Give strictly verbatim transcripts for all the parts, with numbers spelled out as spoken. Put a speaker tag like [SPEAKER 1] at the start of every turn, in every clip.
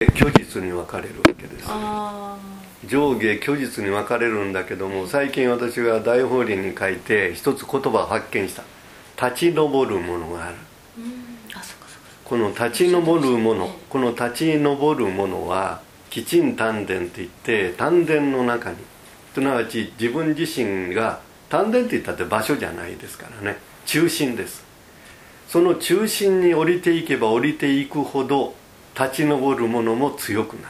[SPEAKER 1] 虚実に分かれるわけです。上下虚実に分かれるんだけども、最近私が大法輪に書いて一つ言葉を発見した。立ち上るものがある。この立ち上るもの、この立ち上るものは基鎮丹田といって、丹田の中に、すなわち自分自身が、丹田って言ったって場所じゃないですからね、中心です。その中心に降りていけば降りていくほど立ち上るものも強くな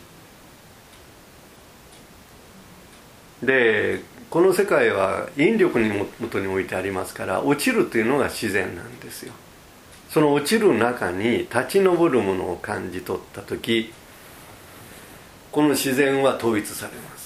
[SPEAKER 1] る。でこの世界は引力にもとに置いてありますから、落ちるというのが自然なんですよ。その落ちる中に立ち上るものを感じ取った時、この自然は統一されます。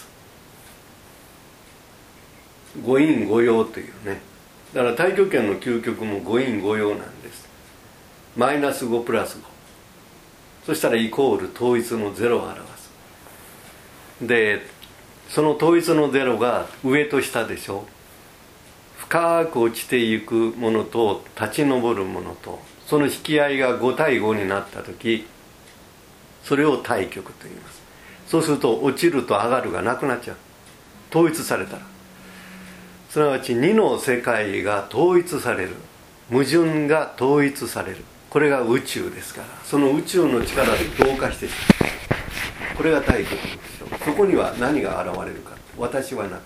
[SPEAKER 1] 五陰五陽というね、だから太極拳の究極も五陰五陽なんです。マイナスごプラスご、そしたらイコール統一のゼロを表す。でその統一のゼロが上と下でしょ。深く落ちていくものと立ち上るものと、その引き合いがご対ごになった時、それを対極と言います。そうすると落ちると上がるがなくなっちゃう。統一されたら、すなわち二の世界が統一される、矛盾が統一される、これが宇宙ですから、その宇宙の力で同化してしまう。これが対極でしょ。そこには何が現れるか。私はなくなる、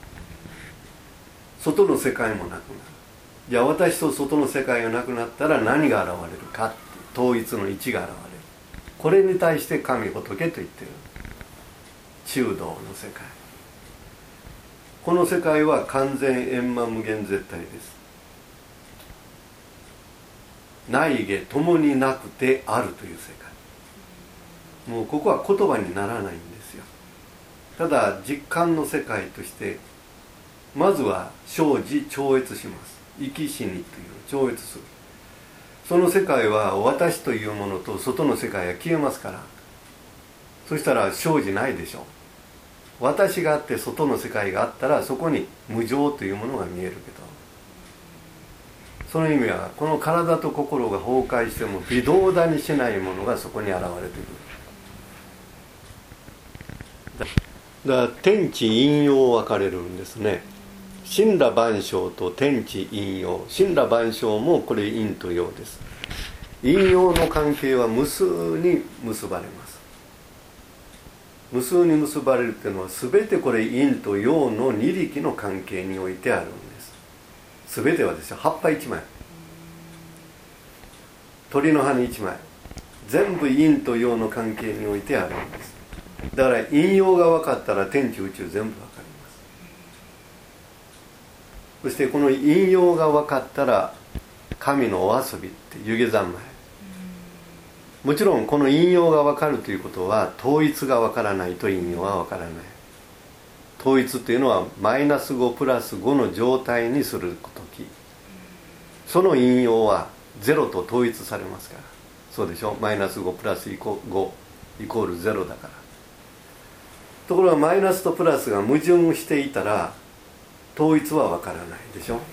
[SPEAKER 1] 外の世界もなくなる。じゃあ私と外の世界がなくなったら何が現れるか。統一の一が現れる。これに対して神仏と言ってる。中道の世界。この世界は完全円満無限絶対です。内外ともになくてあるという世界。もうここは言葉にならないんですよ。ただ実感の世界として、まずは生じ超越します。生き死にという超越する。その世界は私というものと外の世界が消えますから、そしたら生じないでしょう。私があって外の世界があったら、そこに無常というものが見えるけど、その意味はこの体と心が崩壊しても微動だにしないものがそこに現れてくる。だから天地陰陽分かれるんですね。神羅万象と天地陰陽。神羅万象もこれ陰と陽です。陰陽の関係は無数に結ばれます。無数に結ばれるっていうのは、全てこれ陰と陽の二力の関係においてあるんです。全てはですよ、葉っぱ一枚、鳥の羽一枚、全部陰と陽の関係においてあるんです。だから陰陽が分かったら天地宇宙全部分かります。そしてこの陰陽が分かったら神のお遊びって湯気三昧。もちろんこの陰陽が分かるということは、統一が分からないと陰陽は分からない。統一というのはマイナスごプラスごの状態にするとき、その陰陽はゼロと統一されますから。そうでしょ。マイナスごプラスごイコールゼロだから。ところがマイナスとプラスが矛盾していたら統一は分からないでしょ。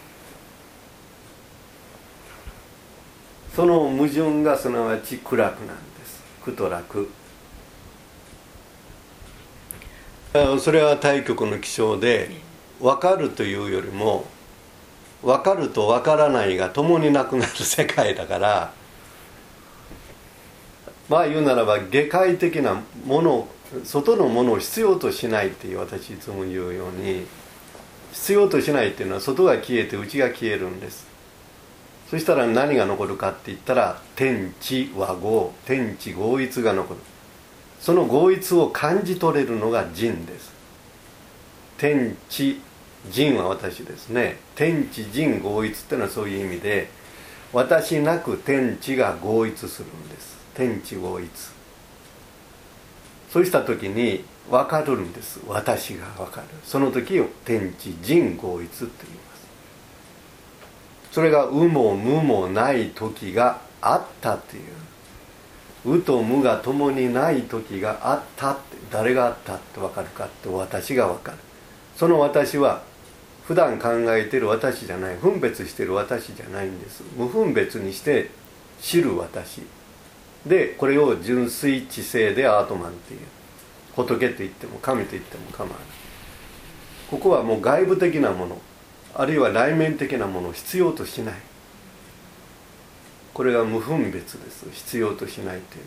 [SPEAKER 1] その矛盾がすなわち苦楽なんです。苦と楽。それは対極の起承で、分かるというよりも分かると分からないが共になくなる世界だから、まあ言うならば外界的なもの、外のものを必要としないっていう、私いつも言うように、必要としないっていうのは外が消えて内が消えるんです。そしたら何が残るかって言ったら、天地和合、天地合一が残る。その合一を感じ取れるのが人です。天地人は私ですね。天地人合一っていうのはそういう意味で、私なく天地が合一するんです。天地合一。そうした時に分かるんです。私が分かる。その時を天地人合一って言います。それが有も無もない時があったっていう。有と無が共にない時があったって、誰があったって分かるかって、私が分かる。その私は普段考えている私じゃない、分別している私じゃないんです。無分別にして知る私、 でこれを純粋知性でアートマンっていう、仏と言っても神と言っても構わない。ここはもう外部的なもの、あるいは内面的なものを必要としない。これが無分別です。必要としないって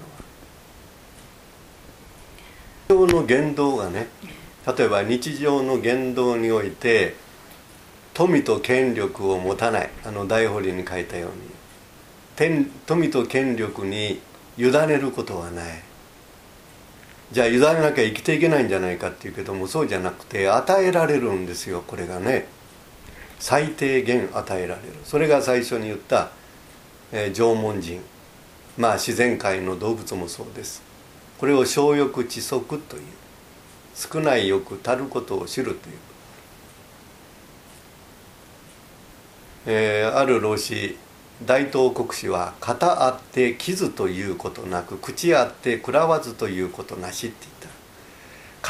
[SPEAKER 1] いうのは、日常の言動がね、例えば日常の言動において富と権力を持たない、あの大法理に書いたように富と権力に委ねることはない。じゃあ委ねなきゃ生きていけないんじゃないかっていうけども、そうじゃなくて与えられるんですよ。これがね、最低限与えられる。それが最初に言った、えー、縄文人、まあ自然界の動物もそうです。これを少欲知足という、少ない欲たることを知るという、えー、ある老子、大東国師は「型あって傷ということなく、口あって食らわずということなし」って言った。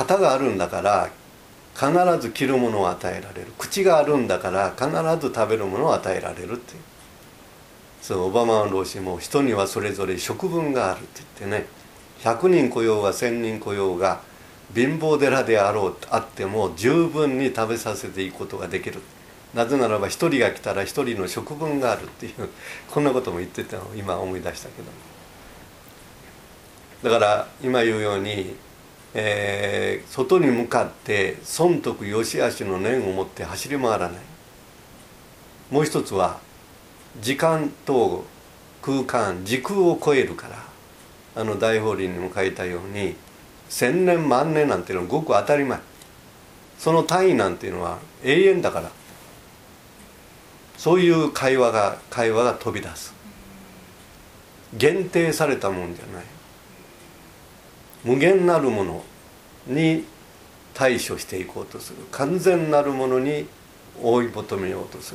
[SPEAKER 1] 型があるんだから必ず着るものを与えられる、口があるんだから必ず食べるものを与えられるっていう。そう、オバマの老子も人にはそれぞれ職分があるって言ってね、ひゃくにん来ようがせんにん来ようが貧乏寺であろうあっても十分に食べさせていくことができる。なぜならば一人が来たら一人の職分があるっていう、こんなことも言ってたのを今思い出したけど、だから今言うように、えー、外に向かって損得良し悪しの念を持って走り回らない。もう一つは時間と空間、時空を超えるから、あの大法理にも書いたように千年万年なんていうのはごく当たり前。その単位なんていうのは永遠だから、そういう会話が会話が飛び出す。限定されたもんじゃない、無限なるものに対処していこうとする、完全なるものに追い求めようとする。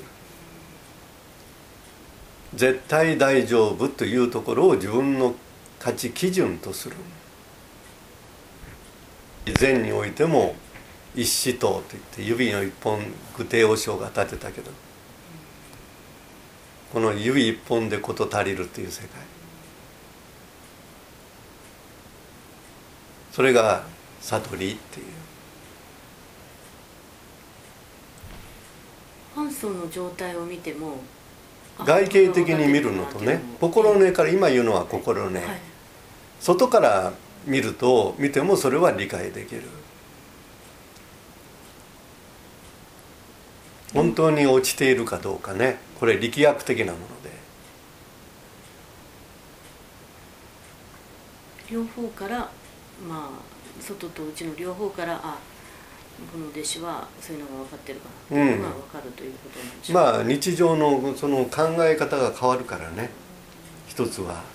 [SPEAKER 1] 絶対大丈夫というところを自分の価値基準とする。禅においても一子塔といって指の一本具体和尚が立てたけど、この指一本で事足りるという世界、それが悟りっていう。
[SPEAKER 2] 反相の状態を見ても
[SPEAKER 1] 外形的に見るのとね、心根から今言うのは心根、はい、外から見ると見てもそれは理解できる。本当に落ちているかどうかね、これ力学的なもので、
[SPEAKER 2] 両方からまあ外と内の両方からあこの弟子はそういうのが分かってるかなというのが分かるということなんでしょうか。
[SPEAKER 1] まあ日常のその考え方が変わるからね。一つは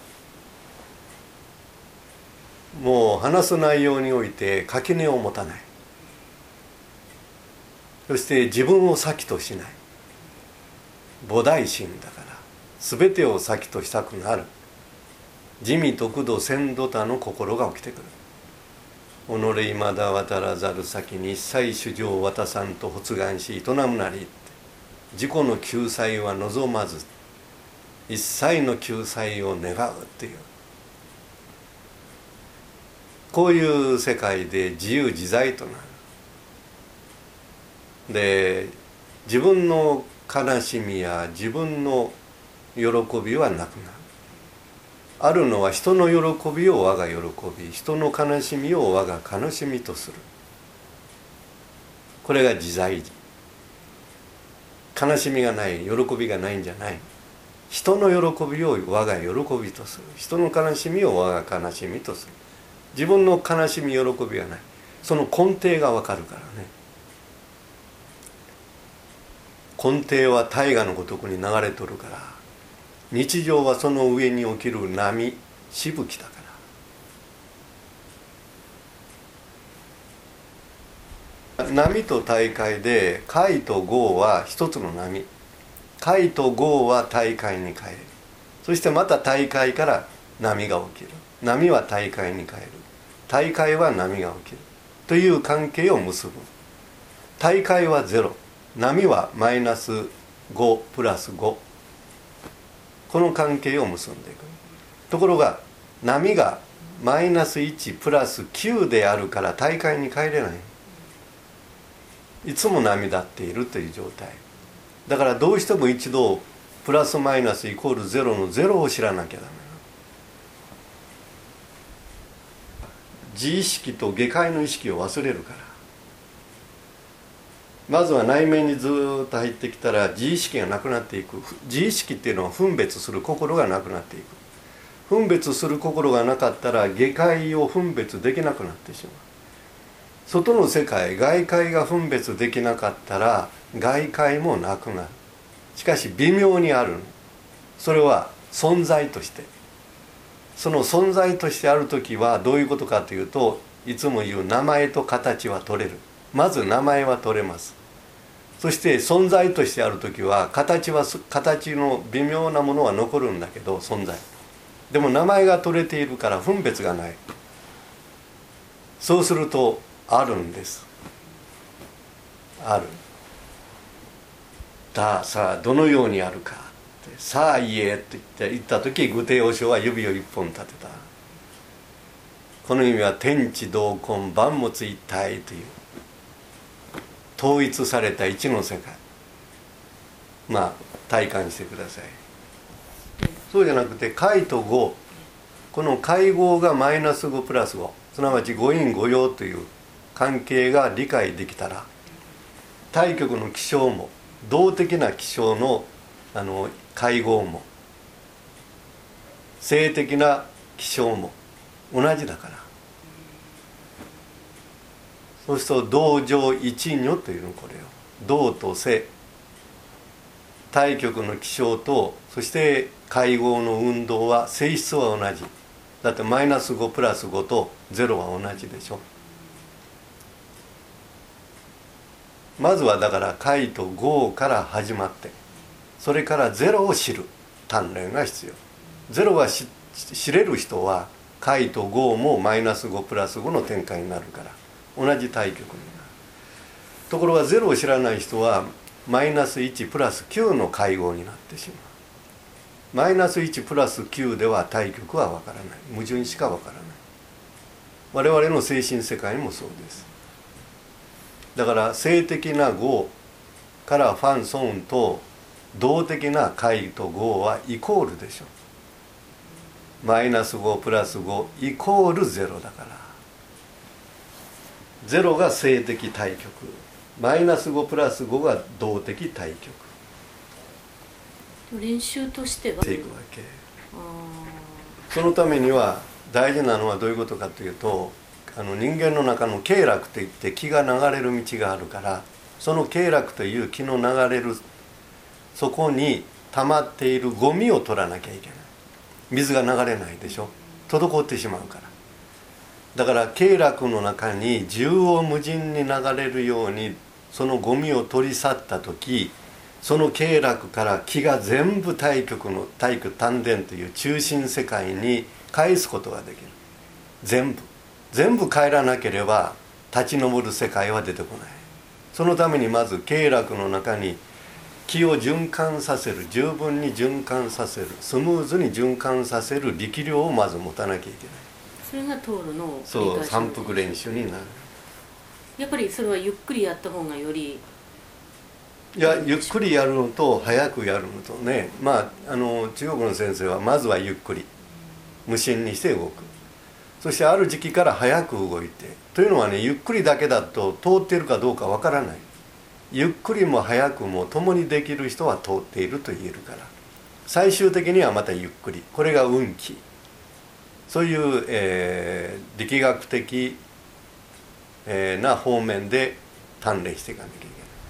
[SPEAKER 1] もう話す内容において垣根を持たない、そして自分を先としない。菩提心だから全てを先としたくなる。地味得度鮮度他の心が起きてくる。己いまだ渡らざる先に一切主情渡さんと発願し営むなりって、自己の救済は望まず一切の救済を願うっていう、こういう世界で自由自在となる。で自分の悲しみや自分の喜びはなくなる。あるのは人の喜びを我が喜び、人の悲しみを我が悲しみとする。これが自在。悲しみがない、喜びがないんじゃない。人の喜びを我が喜びとする、人の悲しみを我が悲しみとする。自分の悲しみ喜びがない、その根底が分かるからね。根底は大河のごとくに流れとるから、日常はその上に起きる波しぶきだから。波と大海で海と豪は一つの波、海と豪は大海に帰る。そしてまた大海から波が起きる。波は大海に帰る。大海は波が起きるという関係を結ぶ。大海はゼロ、波はマイナスごプラスご、この関係を結んでいく。ところが波がマイナスいちプラスきゅうであるから大海に帰れない。いつも波立っているという状態だから、どうしても一度プラスマイナスイコールゼロのゼロを知らなきゃダメな。自意識と下界の意識を忘れるから。まずは内面にずっと入ってきたら自意識がなくなっていく。自意識っていうのは分別する心がなくなっていく。分別する心がなかったら下界を分別できなくなってしまう。外の世界、外界が分別できなかったら外界もなくなる。しかし微妙にあるの。それは存在として。その存在としてあるときはどういうことかというと、いつも言う名前と形は取れる。まず名前は取れます。そして存在としてあるときは形は形の微妙なものは残るんだけど、存在でも名前が取れているから分別がない。そうするとあるんです。ある。ださあどのようにあるかって、さあ言えと言って言った時、具帝王将は指を一本立てた。この意味は天地同根万物一体という統一された一の世界、まあ体感してください。そうじゃなくて解と合、この解合がマイナスごプラスご、すなわち五陰五陽という関係が理解できたら、対極の気象も動的な気象のあの解合も性的な気象も同じだから。そうすると同情一如というの、これを動と性、対極の気象とそして解合の運動は性質は同じだって、マイナスごプラスごとゼロは同じでしょ。まずはだから解と合から始まって、それからゼロを知る鍛錬が必要。ゼロは知れる人は解と合もマイナスごプラスごの展開になるから同じ対極になる。ところがゼロを知らない人はマイナスいちプラスきゅうの解合になってしまう。マイナスいちプラスきゅうでは対極は分からない。矛盾しか分からない。我々の精神世界もそうです。だから性的な合からファン・ソンと動的な解と合はイコールでしょ。マイナスごプラスごイコールゼロだから。ゼロが性的対極、マイナスごプラスごが動的対極。
[SPEAKER 2] 練習としては
[SPEAKER 1] ていくわけ。そのためには大事なのはどういうことかというと、あの人間の中の経絡といって気が流れる道があるから、その経絡という気の流れるそこに溜まっているゴミを取らなきゃいけない。水が流れないでしょ、滞ってしまうから。だから経絡の中に縦横無尽に流れるようにそのゴミを取り去った時、その経絡から気が全部対極の対極丹田という中心世界に返すことができる。全部全部帰らなければ立ち上る世界は出てこない。そのためにまず経絡の中に気を循環させる、十分に循環させる、スムーズに循環させる力量をまず持たなきゃいけない。
[SPEAKER 2] それが通るのを
[SPEAKER 1] そう反復練習になる。
[SPEAKER 2] やっぱりそれはゆっくりやった方がより、
[SPEAKER 1] いやゆっくりやるのと早くやるのとね、まああの中国の先生はまずはゆっくり無心にして動く。そしてある時期から早く動いて、というのはね、ゆっくりだけだと通っているかどうかわからない。ゆっくりも早くも共にできる人は通っていると言えるから、最終的にはまたゆっくり、これが運気。そういう、えー、力学的、えー、な方面で鍛錬していかなきゃいけない。